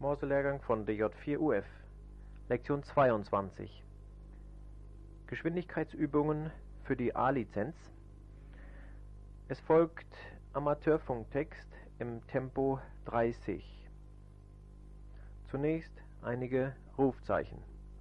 Morselehrgang von DJ4UF. Lektion 22. Geschwindigkeitsübungen für die A-Lizenz. Es folgt Amateurfunktext im Tempo 30. Zunächst einige Rufzeichen.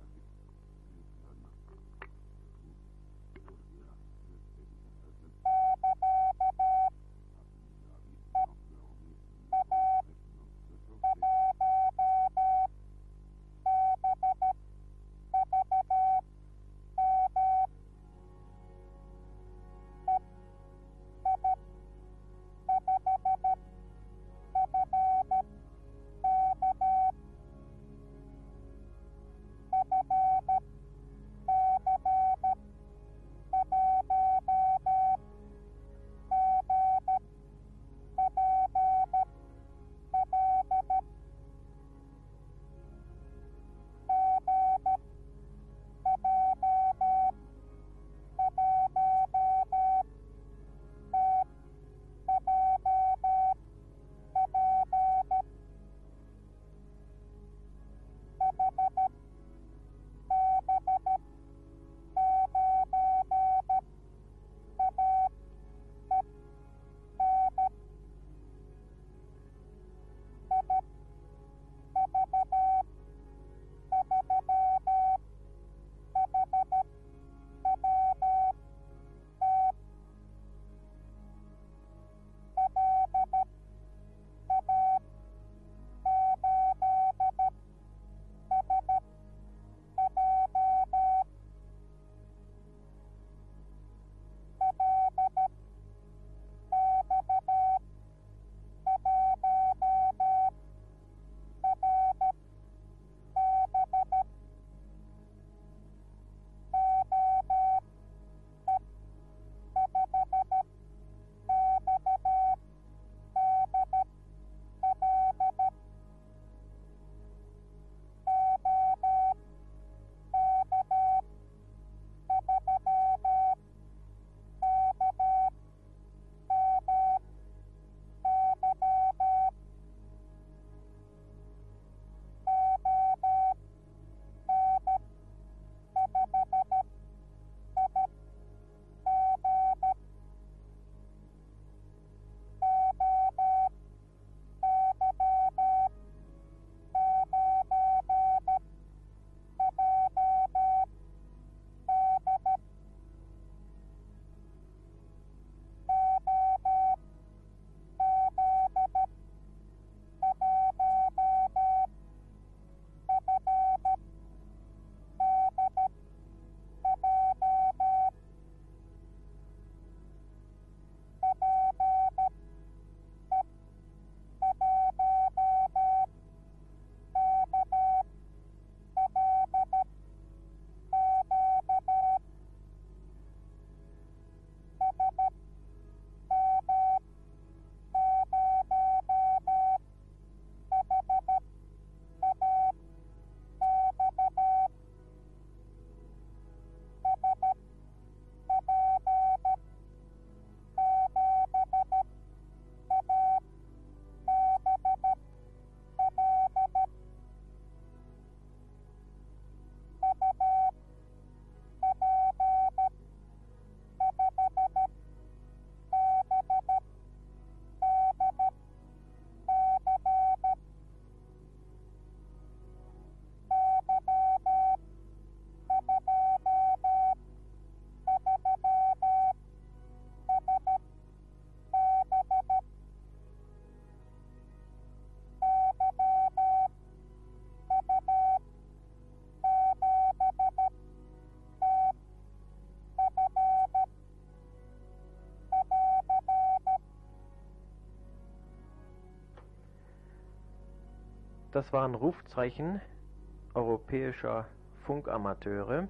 Das waren Rufzeichen europäischer Funkamateure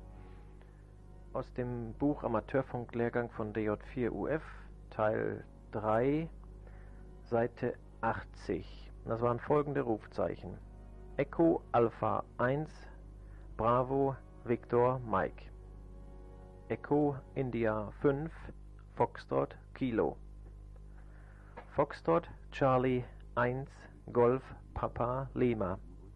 aus dem Buch Amateurfunklehrgang von DJ4UF, Teil 3, Seite 80. Das waren folgende Rufzeichen: Echo Alpha 1, Bravo Victor Mike, Echo India 5, Foxtrot Kilo, Foxtrot Charlie 1, Golf Papa Lima,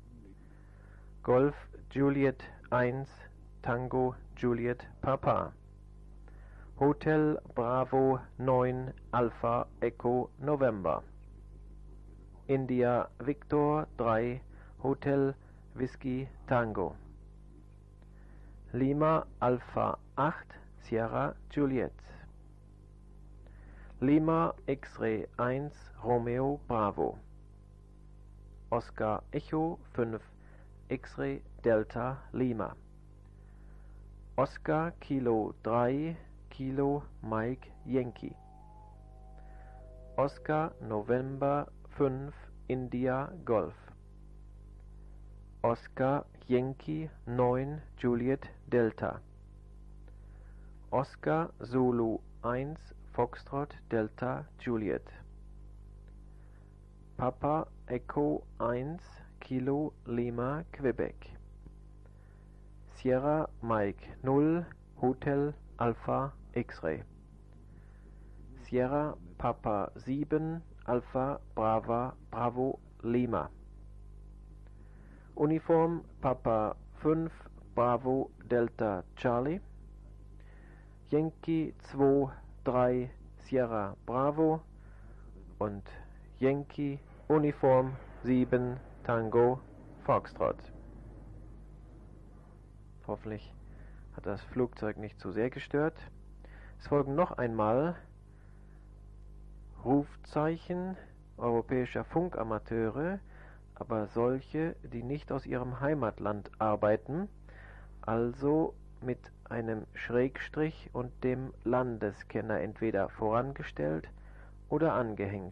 Golf Juliet 1 Tango Juliet Papa. Hotel Bravo 9 Alpha Echo November. India Victor 3 Hotel Whiskey Tango. Lima Alpha 8 Sierra Juliet. Lima X-Ray 1 Romeo Bravo. Oscar Echo 5 X-Ray Delta Lima. Oscar Kilo 3 Kilo Mike Yankee. Oscar November 5 India Golf. Oscar Yankee 9 Juliet Delta. Oscar Zulu 1 Foxtrot Delta Juliet. Papa Echo 1 Kilo Lima Quebec. Sierra Mike 0 Hotel Alpha X-Ray. Sierra Papa 7 Alpha Bravo Lima. Uniform Papa 5 Bravo Delta Charlie. Yankee 2 3 Sierra Bravo und Yankee Uniform 7 Tango Foxtrot. Hoffentlich hat das Flugzeug nicht zu sehr gestört. Es folgen noch einmal Rufzeichen europäischer Funkamateure, aber solche, die nicht aus ihrem Heimatland arbeiten, also mit einem Schrägstrich und dem Landeskenner entweder vorangestellt oder angehängt.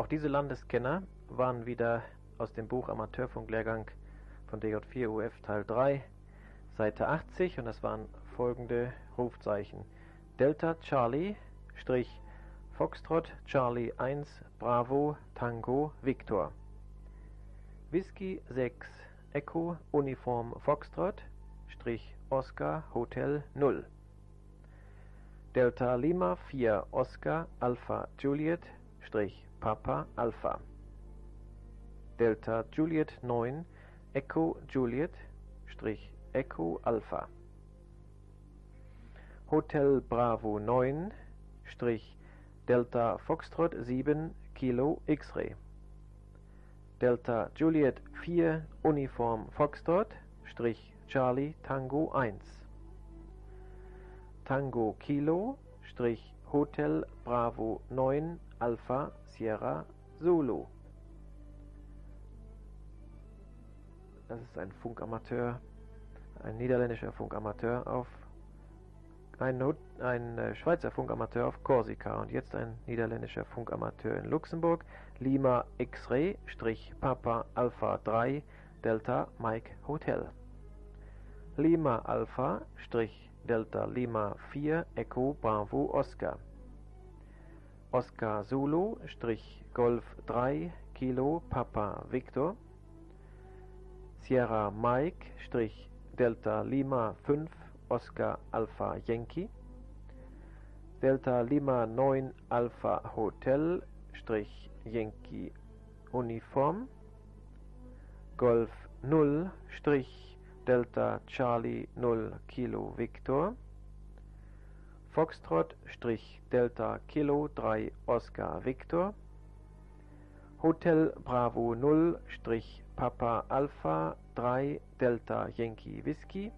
Auch diese Landeskenner waren wieder aus dem Buch Amateurfunklehrgang von DJ4 UF Teil 3, Seite 80, und das waren folgende Rufzeichen: Delta Charlie Strich Foxtrot Charlie 1 Bravo Tango Victor, Whisky 6 Echo Uniform Foxtrot Strich Oscar Hotel 0, Delta Lima 4 Oscar Alpha Juliet Strich Papa Alpha, Delta Juliet 9 Echo Juliet Strich Echo Alpha, Hotel Bravo 9 Strich Delta Foxtrot 7 Kilo X-Ray, Delta Juliet 4 Uniform Foxtrot Strich Charlie Tango 1, Tango Kilo Strich Hotel Bravo 9 Alpha Sierra Zulu. Das ist ein Funkamateur, ein niederländischer Funkamateur auf ein Schweizer Funkamateur auf Korsika und jetzt ein niederländischer Funkamateur in Luxemburg. Lima X-Ray Strich Papa Alpha 3 Delta Mike Hotel, Lima Alpha Strich Delta Lima 4 Echo Bravo Oscar, Oscar Zulu Strich Golf 3 Kilo Papa Victor, Sierra Mike Strich Delta Lima 5 Oscar Alpha Yankee, Delta Lima 9 Alpha Hotel Strich Yankee Uniform, Golf 0 Strich Delta Charlie 0 Kilo Victor, Foxtrot Strich Delta Kilo 3 Oscar Victor, Hotel Bravo 0 Strich Papa Alpha 3 Delta Yankee Whisky,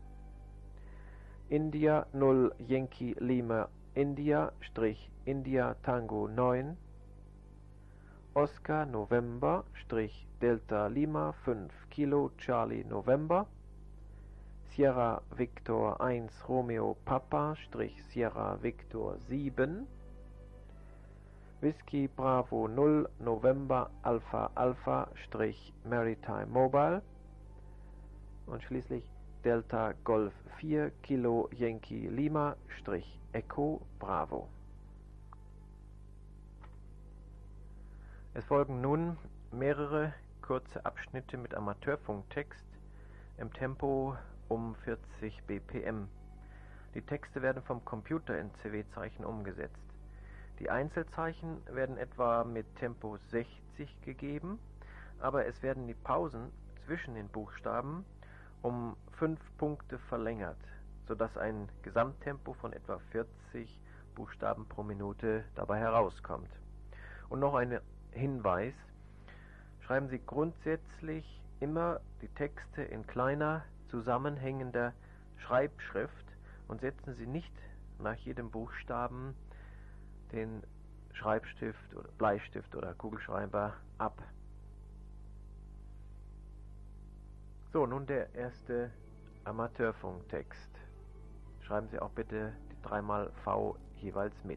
India 0 Yankee Lima India Strich India Tango 9, Oscar November Strich Delta Lima 5 Kilo Charlie November, Sierra Victor 1 Romeo Papa Strich Sierra Victor 7, Whisky Bravo 0 November Alpha Alpha Strich Maritime Mobile und schließlich Delta Golf 4 Kilo Yankee Lima Strich Echo Bravo. Es folgen nun mehrere kurze Abschnitte mit Amateurfunktext im Tempo um 40 BPM. Die Texte werden vom Computer in CW-Zeichen umgesetzt. Die Einzelzeichen werden etwa mit Tempo 60 gegeben, aber es werden die Pausen zwischen den Buchstaben um 5 Punkte verlängert, sodass ein Gesamttempo von etwa 40 Buchstaben pro Minute dabei herauskommt. Und noch ein Hinweis: Schreiben Sie grundsätzlich immer die Texte in kleiner, zusammenhängender Schreibschrift und setzen Sie nicht nach jedem Buchstaben den Schreibstift oder Bleistift oder Kugelschreiber ab. So, nun der erste Amateurfunktext. Schreiben Sie auch bitte die 3x V jeweils mit.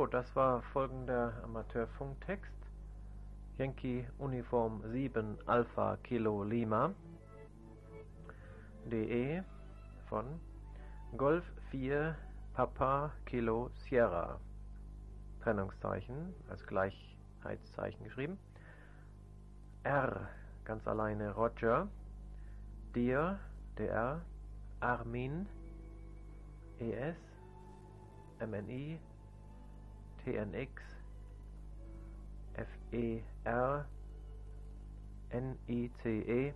So, das war folgender Amateurfunktext. Yankee Uniform 7 Alpha Kilo Lima DE von Golf 4 Papa Kilo Sierra. Trennungszeichen als Gleichheitszeichen geschrieben. R ganz alleine Roger. Dir DR Armin ES MNI TNX FER NICE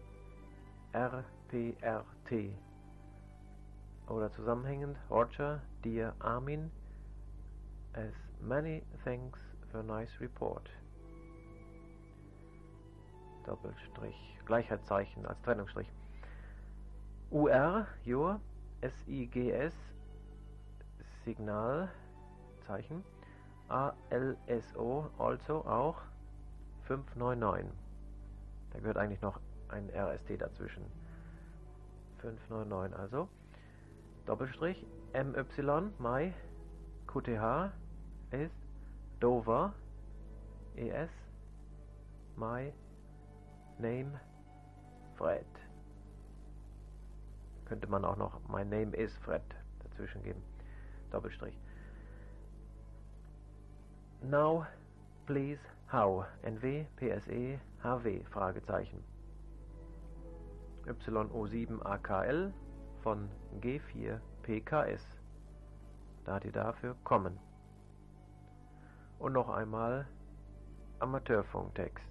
RPRT oder zusammenhängend Roger, Dear Armin, as many thanks for nice report. Doppelstrich, Gleichheitszeichen als Trennungsstrich. UR, Your, SIGS, Signalzeichen. ALSO, also auch 599. Da gehört eigentlich noch ein RST dazwischen. 599, also Doppelstrich MY, My, QTH ist Dover, ES, My, Name, Fred. Könnte man auch noch My Name is Fred dazwischen geben. Doppelstrich. Now, please, how? NW, PSE, HW, Fragezeichen. YO7 AKL von G4 PKS. Da die dafür kommen. Und noch einmal Amateurfunktext.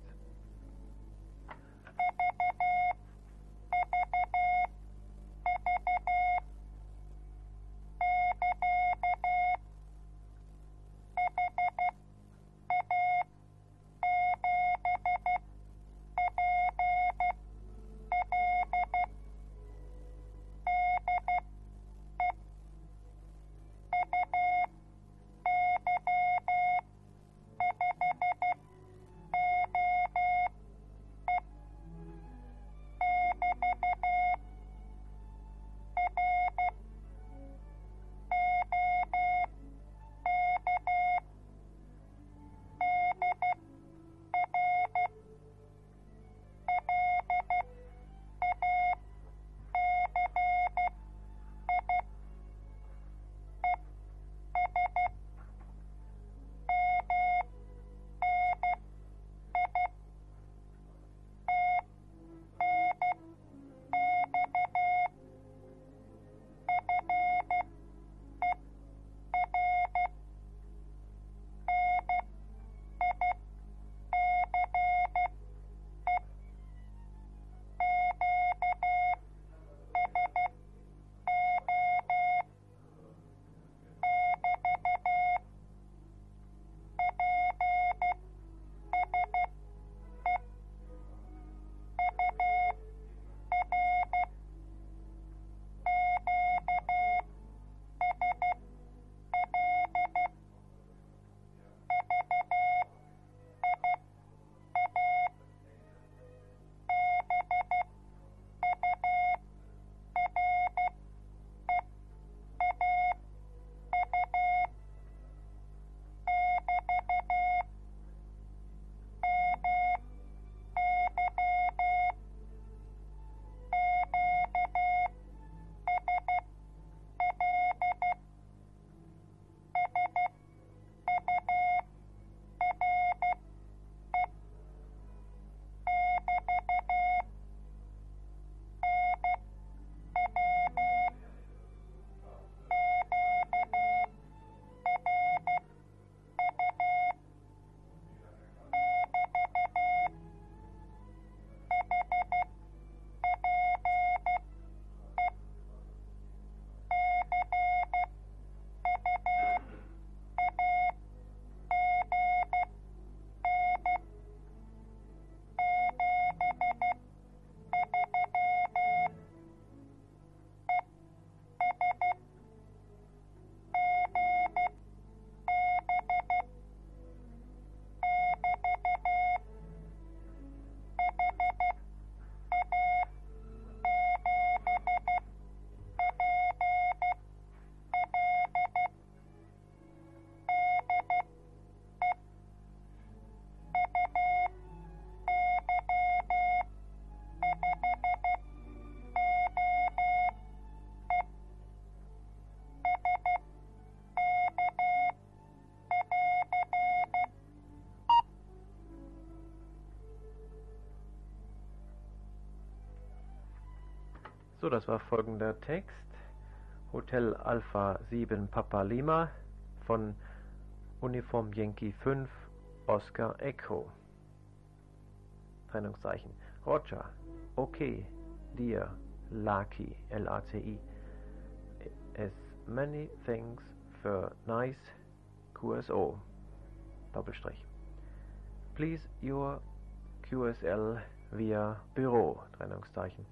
So, das war folgender Text. Hotel Alpha 7 Papa Lima von Uniform Yankee 5 Oscar Echo. Trennungszeichen. Roger. Okay. Dear. Lucky. L-A-C-I. As many thanks for nice QSO. Doppelstrich. Please your QSL via Büro. Trennungszeichen.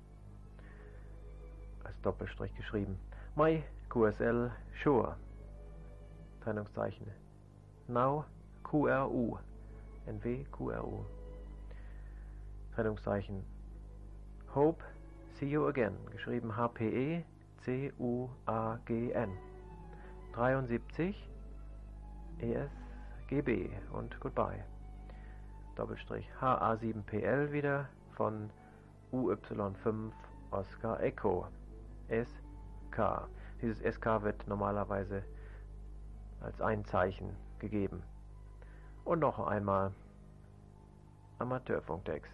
Als Doppelstrich geschrieben. My QSL sure. Trennungszeichen. Now QRU. NW QRU. Trennungszeichen. Hope see you again. Geschrieben HPE CUAGN. 73 ESGB und Goodbye. Doppelstrich HA7PL wieder von UY5 Oscar Echo. SK. Dieses SK wird normalerweise als ein Zeichen gegeben. Und noch einmal Amateurfunktext.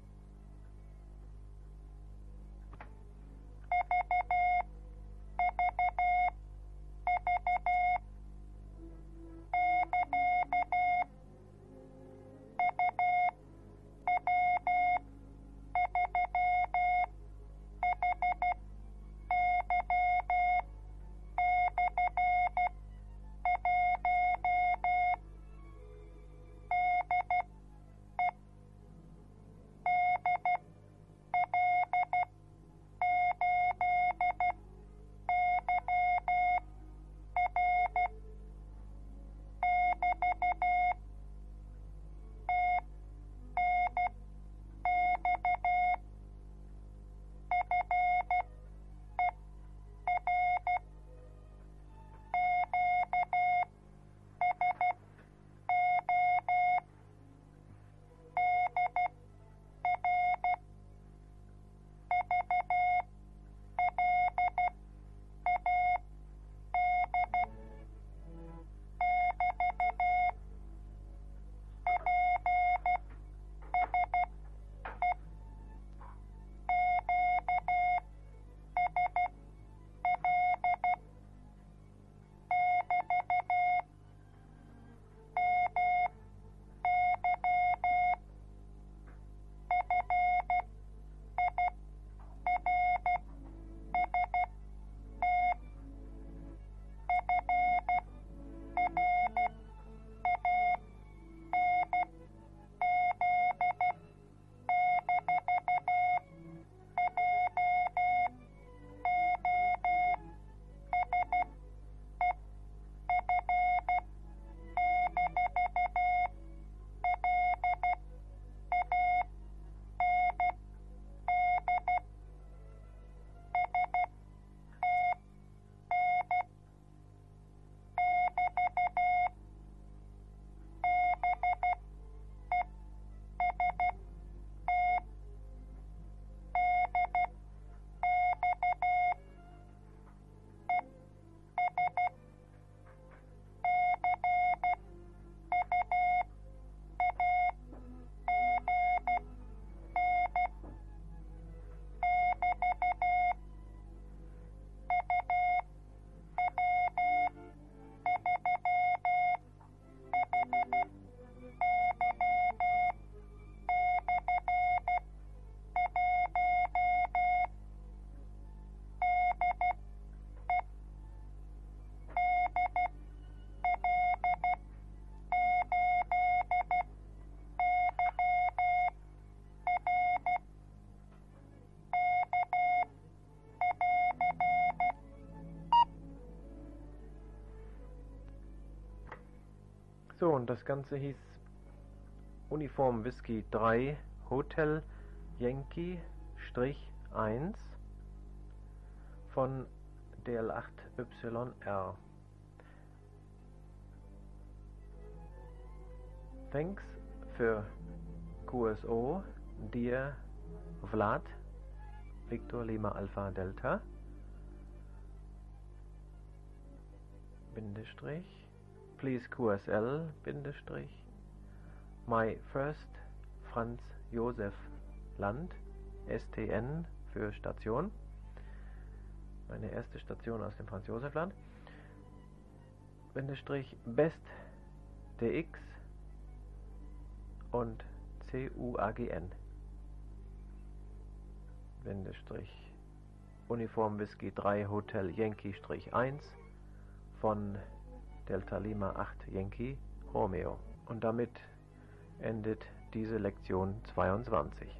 So, und das Ganze hieß Uniform Whisky 3 Hotel Yankee -1 von DL8YR. Thanks für QSO, Dear Vlad, Victor Lima Alpha Delta, Bindestrich, please QSL, Bindestrich, my first Franz Josef Land, STN für Station, Meine erste Station aus dem Franz-Josef-Land. Bindestrich Best DX und CUAGN. Bindestrich Uniform Whisky 3 Hotel Yankee Strich 1 von Delta Lima 8 Yankee Romeo. Und damit endet diese Lektion 22.